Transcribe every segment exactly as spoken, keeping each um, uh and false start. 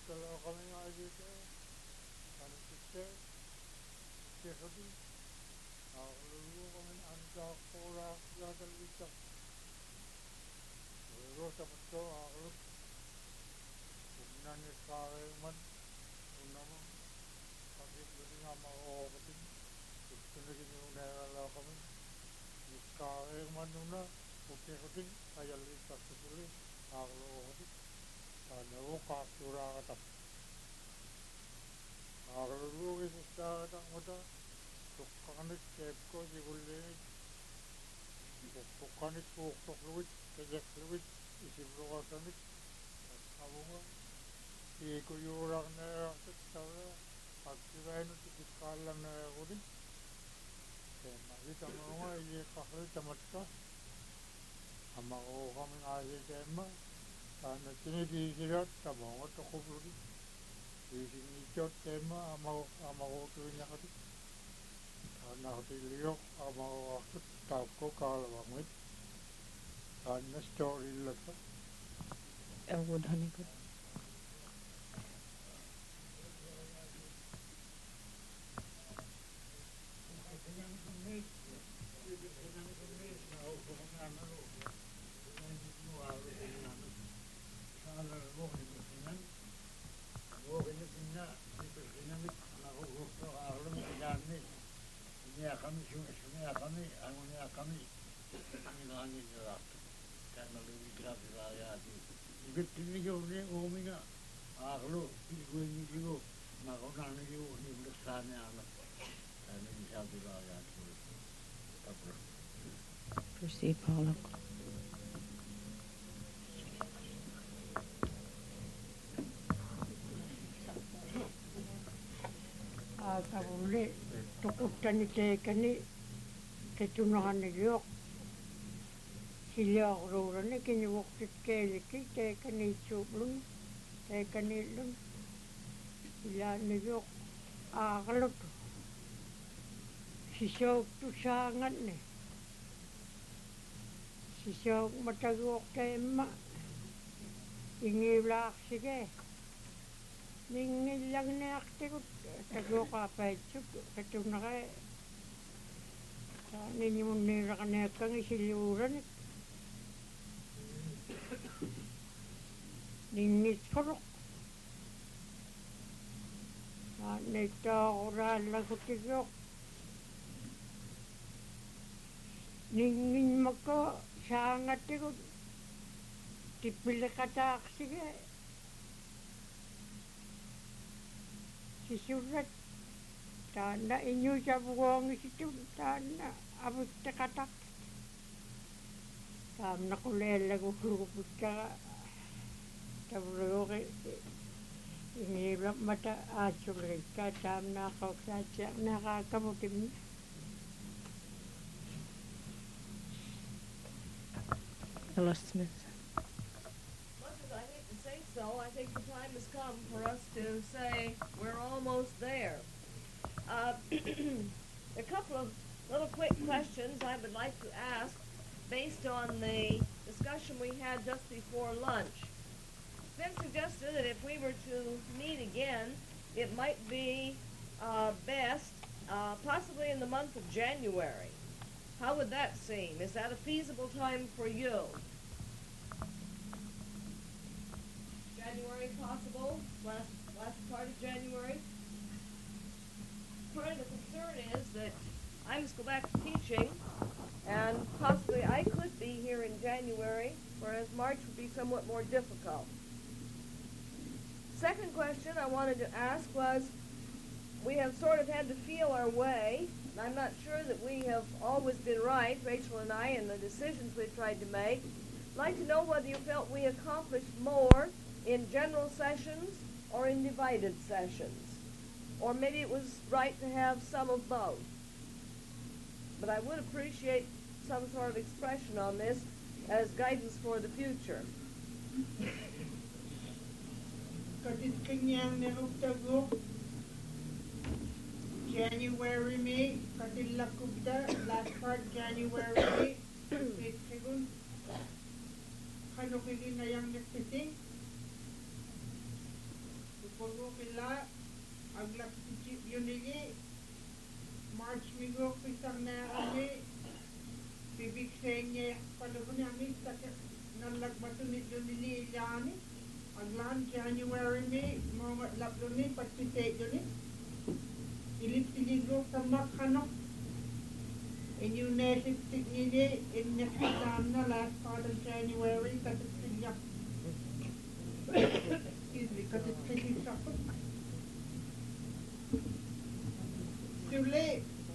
kalau kami ngaji itu kan kita kita hati lalu kami anda korak jaga kita lalu dapat doa lalu kemudian sekarang man unama kami beri nama orang itu itu lagi ni unama kami sekarang man una kita hati ayat kita sebeli lalu Kalau kasura kata, kalau itu sudah ada muda, tukang itu cekko jibulnya, tukang itu tukang luit, kejek luit, isi berusaha itu, abunga, iku yurang nera kita, akibat itu dikalang nera kudi, tema kita mengenai ini kahwin tamatkan, ama orang mengaji tema. Karena sini di sini tak mau tak kubur di sini jauh tema mau mau tu ni aku karena hati liok mau aku tak kau kalau bangun karena story lah tu. Aku dah ni kot. Kami semua kami, anggota kami, kami lagi jelas. Karena lebih jelas saya itu. Jika tinggi jauh ni, omnya, aglo, ibu ini juga, nak orang ni juga ni bersama anak. Karena ini saya saya itu. Tak perlu. Proceed, Paula. Ah, kabule. Tukutani tekani ketunahan yok sila rurane kini waktu keliki tekani cublun tekani lun sila yok aglut sisok tu sangat ne sisok matagok tema ingilak sige ningil lang ne aktikut tagok apa itu ketunahan ini munir kan kang isiluran ningit korok neta orang lagu tiga ningin maka sangat itu dipilih kata aksi si surat tanda inyu jabuang itu tanda abut kata tam nakulela ko kupuka tabroge ini belum mata aculik tam nakok saja nakakamutim Hello, Smith. So I think the time has come for us to say we're almost there. Uh, a couple of little quick questions I would like to ask based on the discussion we had just before lunch. It's been suggested that if we were to meet again, it might be uh, best uh, possibly in the month of January. How would that seem? Is that a feasible time for you? January possible? Last, last part of January? Part of the concern is that I must go back to teaching, and possibly I could be here in January, whereas March would be somewhat more difficult. Second question I wanted to ask was, we have sort of had to feel our way, and I'm not sure that we have always been right, Rachel and I, in the decisions we've tried to make. I'd like to know whether you felt we accomplished more in general sessions or in divided sessions. Or maybe it was right to have some of both. But I would appreciate some sort of expression on this as guidance for the future. January May, Katilakubda, last part January May, eight seconds. Kanukili na yung nagpiting. Pagupila, aglap yunigi, March migo pisang na kami, bibig senye, palabon namin sa nalagbatunit yunili ilyani, aglan January mi, mga lapluni, patisay yuni, ilip-siligo sa makano, inyo nesip-sik nili, in next time na last part of January, katisilyak. Excuse me, katisilyak ako. Suli,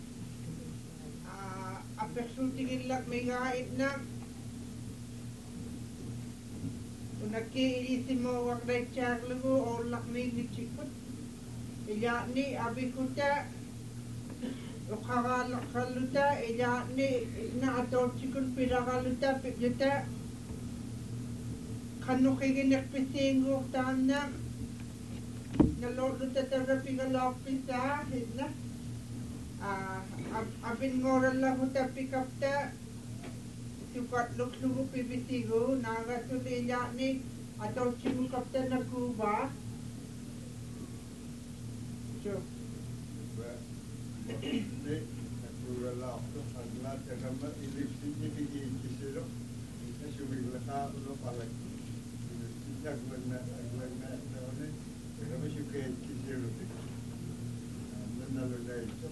uh, apesultingin lang may gait na. Kung nakiilisin mo wag na charlago o lak may nitsikot. Iya ni abikuta, o kakakaluta, iya ni na atol sikon pinakaluta, pikyuta. Kano kikinakpisingo taan na. Naluluta taga pigalapisa, na. Ah, abin ngoral lang ko ta pick up ta sukat luk-lugu pibisigo naga tuliya ni atau simukap ta na kuba so ne nakural lang ko aglat kama ilipsi ni bigi kisiro na sumigla ka ulo pala nagman na aglan na ne kama suke kisiro nalo na ito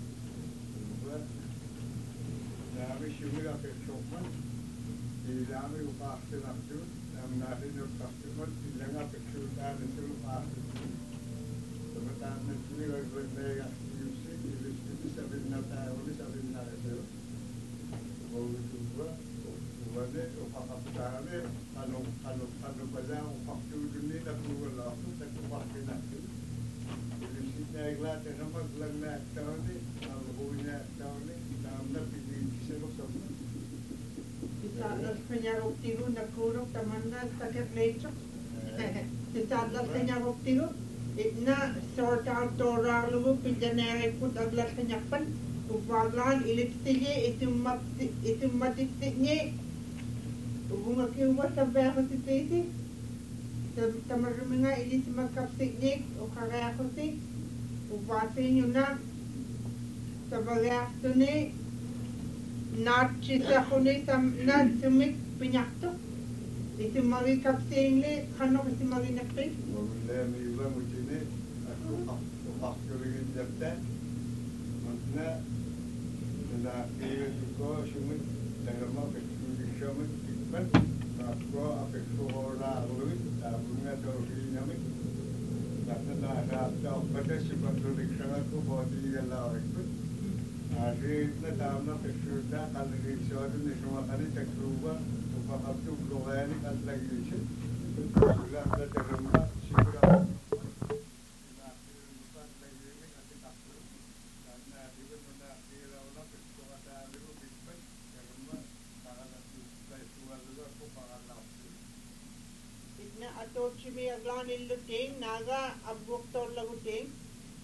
Nami shumira pe shokman, ilami upahte naktu, nam nari no customer, ilanga pe shuta ne sulu upahte. Tumatan ne shumira glenega yusi, ilusi sabin na tayo, sabin na tayo. Bawu tuwa, tuwane upahaptane, ano ano ano baza upahtu duni na tuwa lafu, tak upahte naktu. Ilusi na iglate naman lang na tawni, alhunya tawni, nam na pigi. Isalas kanyarok tiro nagkurok tamanna sakit lecho. Isalas kanyarok tiro itna sort out tora lugu pinjanere kut aglas kanyapan upaglan ilipsili itum mat itum matiktiknya ubunga kiwa sabay ako si Titi tamarumanga ilis magkaptiknik o kagaya ko si upasin yun na sabagay ako ni Not chisa kuni sam na sumik pinyakto. Iti magi kapsing le kano kasi magi nakpay. Wala mi iba mo tini ako ako ako rin dapta. Matna na kaya ko sumik tanama pekuli sumik ipan. Ako apekso ora ulit abunga to rin namin. Matna na na ako pati si patulik sa ako body galaw ikut. Hari na tama pagsuda kalagay siya doon na sumakali sa kruba upakaptog lokani at lagi siya wala na tarumba sigura sinakirupan lagi rin at itaklo na diba mo na kiraw na pagsuka sa aliro bigpan tarumba kakalasuka suwalo ako pakalapso Itna ato chimi aglanil luting naga abuktor laguting.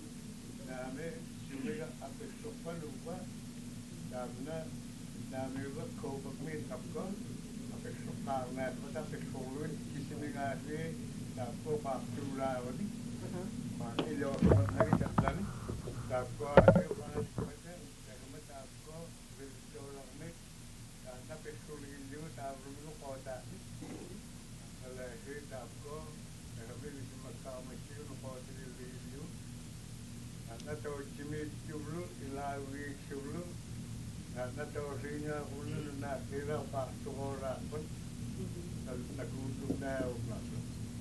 Nami Sumira apeksopan lupa karena nami ba kobak mi tapko apeksopan na kota apeksolun kisimingasi tapko paktura wadi makilo hari tatlani tapko ari wana dipata karena tapko berdolang mi karena apeksolun liu tapko kota alagi tapko karena bisa makau macam kota liu Nato Jimmy Chublu, Ilawi Chublu, Nato Rina Ulu na kira Pak Tumora pun nakutuk na uplaso.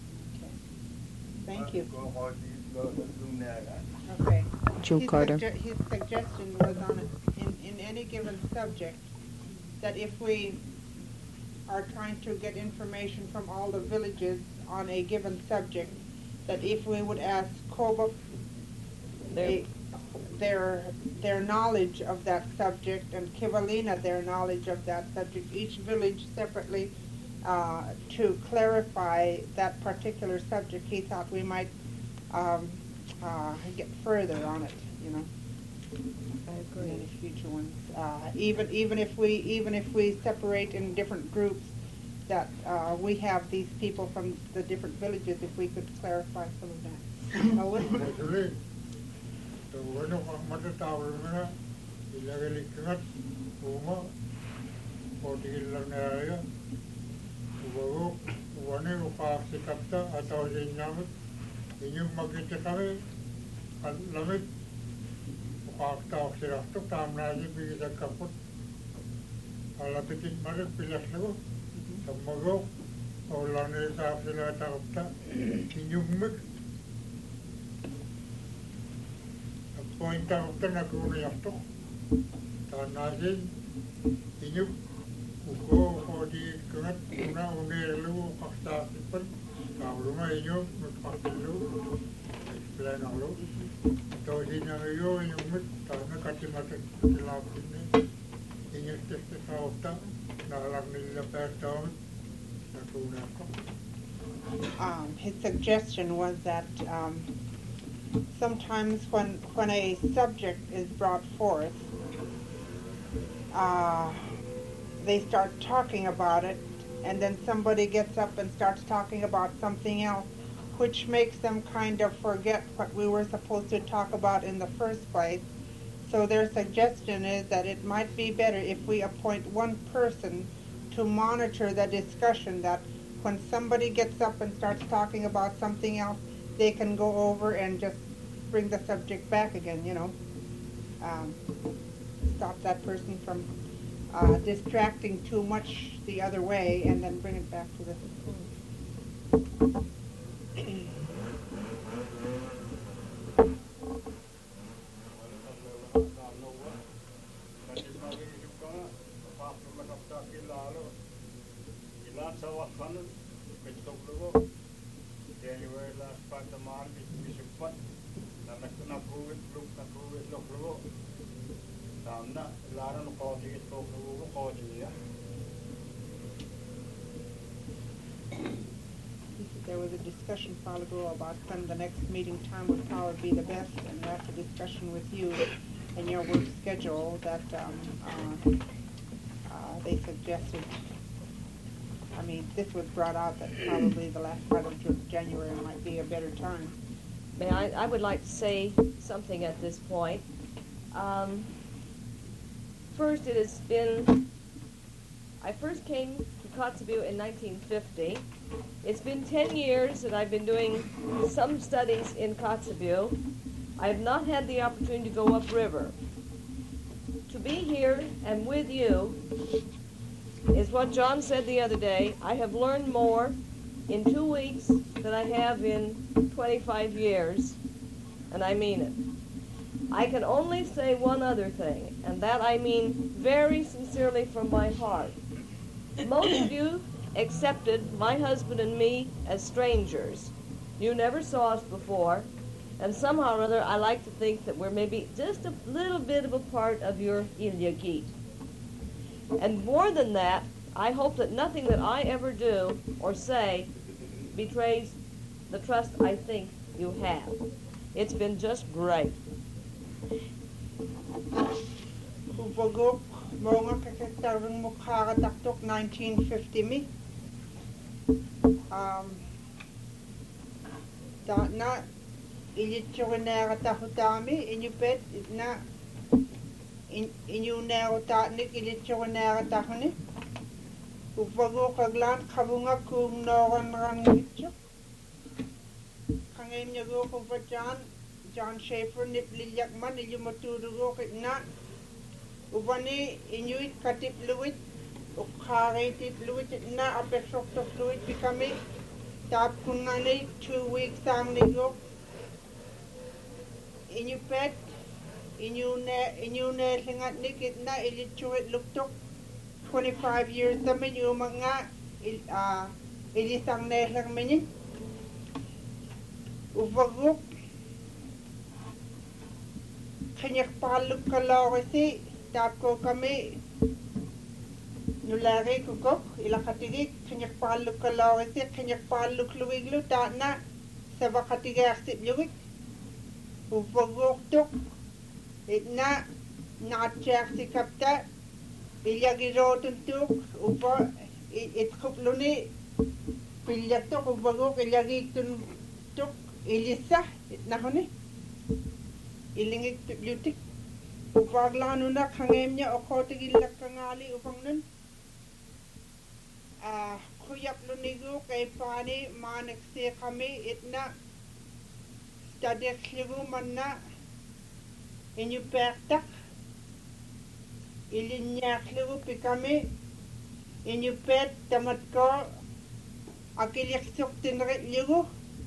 Thank you. Go hodi go dumnaga. Okay. Joe His Carter. sugge- his suggestion was on a, in, in any given subject that if we are trying to get information from all the villages on a given subject, that if we would ask Kobuk Their- their their knowledge of that subject and Kivalina their knowledge of that subject, each village separately, uh, to clarify that particular subject. He thought we might um, uh, get further on it, you know. I In agree. any future ones, uh, even even if we even if we separate in different groups, that uh, we have these people from the different villages, if we could clarify some of that. Awal. Actually, the one of Mata Tower, illegally cut, Uma, particular area, Ugo, one of our Sikapta, a thousand Yamat, in you Magitaka, and Lamit, after Sirafto, Tamrazi, because a couple, a Lapitin Mother, Pilasno, the Mago, or Lanes after that, in you mix. Point out the Nakuni after Tanazin, Inu, Ugo for the Kunat, Una, Unelu, Hasta people, Nauruma, Inu, Mutalu, explain all. So, in a yo, you meet Tana Katimatic, Lapin, in your tested out, Nalamilla Perton, Nakuna. Um, his suggestion was that um, sometimes when when a subject is brought forth, uh, they start talking about it, and then somebody gets up and starts talking about something else, which makes them kind of forget what we were supposed to talk about in the first place. So their suggestion is that it might be better if we appoint one person to monitor the discussion, that when somebody gets up and starts talking about something else, they can go over and just bring the subject back again, you know. Um, stop that person from uh, distracting too much the other way, and then bring it back to the There was a discussion a while ago about when the next meeting time would probably be the best, and after discussion with you and your work schedule, that um, uh, uh, they suggested, I mean, this was brought out that probably the last part of January might be a better time. May I, I would like to say something at this point. Um, first, it has been, I first came to Kotzebue in nineteen fifty. It's been ten years that I've been doing some studies in Kotzebue. I have not had the opportunity to go upriver. To be here and with you is what John said the other day. I have learned more in two weeks than I have in twenty-five years, and I mean it. I can only say one other thing, and that I mean very sincerely from my heart. Most of you accepted my husband and me as strangers. You never saw us before, and somehow or other I like to think that we're maybe just a little bit of a part of your Ilyagit. And more than that, I hope that nothing that I ever do or say betrays the trust I think you have. It's been just great. nineteen fifty me. Um, da na ilichurinera tahutami inyupet na inyunero tatnik ilichurinera tahuni. Uvago kaglan kabunga kum noran rangicho. Kangem yago kuvajan John Schaefer nip lilyakman ilyumaturugo kitna. Uvani inuit katip luit. Ukarated fluid na apesok to fluid becoming tap kunani two weeks ang nigo inyu pet inyu ne inyu ne singat nikit na ilichuit luktok twenty-five years na minyo mga uh, ilisang nesang mini uvaguk kanyak paluk kalawasi tap ko kami nulari kukok ilakatigik kanyak paluk kalawasi kanyak paluk luwiglu na sa bakatigak sipluwik uvaguk tuk itna natchak si kapta ilyagirotun tuk upa itkupluni pilyak tuk uvaguk ilyagik tun tuk ilissa nahoni ilingik lutik upaglanuna khangemnya okhotigillakkangali upangnun ah khuyap lunigu kay pani manekse kami itna stadekligu manna inyu pertak ilinyakligu pikami inyu pet tamatko akiliksuk tinritligu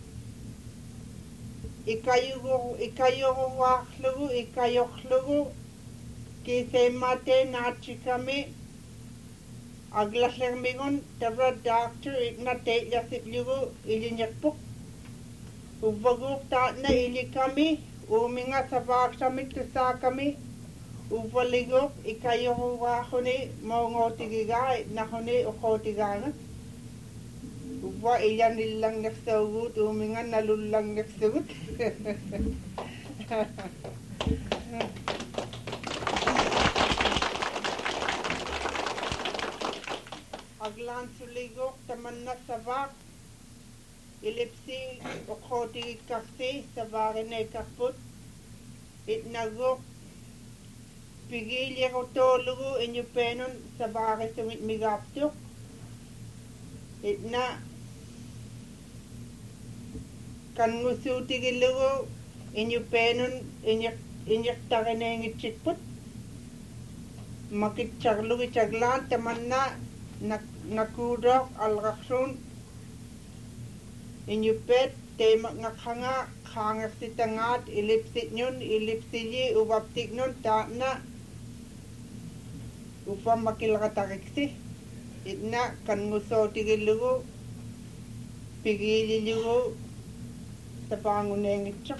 ikayugu ikayugu waklugu ikayoklugu kisemate nachikami aglaslermingon tabra doctor igna teillasitligu ilinyakpuk uvaguk taatna ilikami uminga sabaksamit tusakami uvaliguk ikayugu wakuni maungotigiga nahuni ukhotiganga uva ilan ilang naksagut uminga nalulang naksagut aglan suligok tamanna sabak ilipsi ukhoti kaksi sabagine kaput itnagok pigilya kotolugu inyupenon sabake sumit migaptuk itna kan ngusutigiligu inyupenon inyak inyaktagane ngitchitput makitchaglugi chaglan tamanna nak nakudok alraksun inyupet temak ngakhanga khangak sitangat ilipsit nyun ilipsili ubaptik nun taakna upam makilakatakiksi itna kan ngusotigiligu pigililigu sa pangunengitsak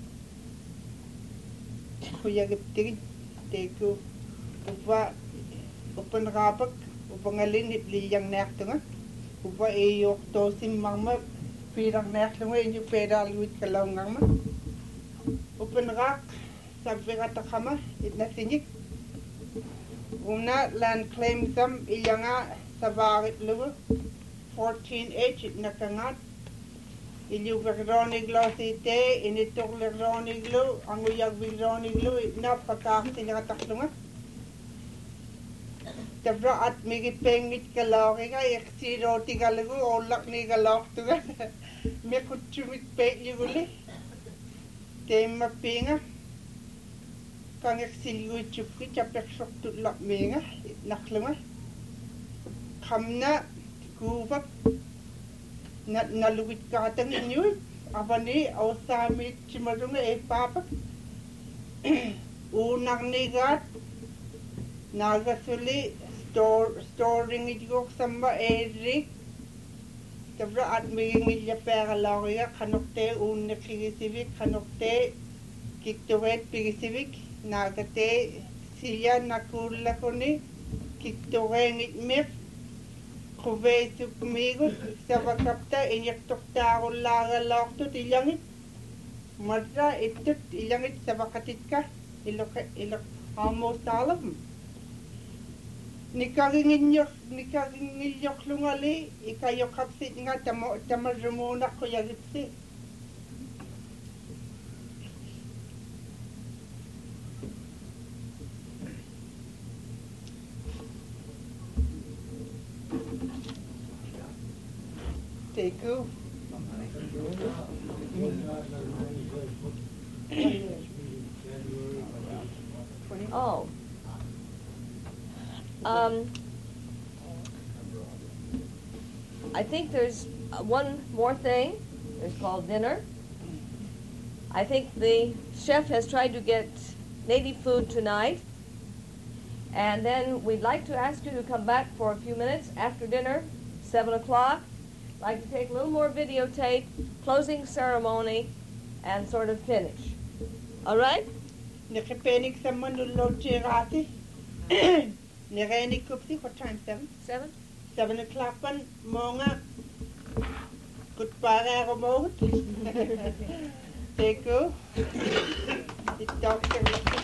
kuyagiptigid teku upa upanrapak upangalin itliyang nektunga upa iyok tosim mangma pirang nektunga inyo pedalwit kalaungangma upanrak sabviratakama itna sinyik una land claim sam iyanga sabarit lugu fourteen H itna kangat ilyu verroniglo site initok lerroniglo anguyag verroniglo itna pakak sinakataklunga tabra at migipengit kalawinga iksiro tigalagu olak ni galawtuga me kuchumit pe yuguli tema pinga kang iksilgu chupki chapek soktu lak minga naklunga khamna kubak na nalugit katang inyu abani awsamit chimarunga e papa unang nigat nagasuli store storing igok samba erik tabra at miging ilya pera lawya kanokte un kigisivik kanokte kikturet pigisivik nagate siya nakulla koni kiktureng itmir kuve sukmigut sabakapta inyaktukta ullaga loktu tilangit madra itut ilangit sabakatitka ilok ilok almost all of them nikagingilok nikagingilok lungali ikayok kapsit nga tamo tamarumuna ko yagitsi Teku Oh. Um, I think there's uh, one more thing. It's called dinner. I think the chef has tried to get native food tonight. And then we'd like to ask you to come back for a few minutes after dinner, seven o'clock. I'd like to take a little more videotape, closing ceremony, and sort of finish. All right? Nikipenik sa manulog chirati. Nirenik kupsi, what time, seven? Seven? Seven o'clock pan, monga. Goodbye, remote. Take you. It's Doctor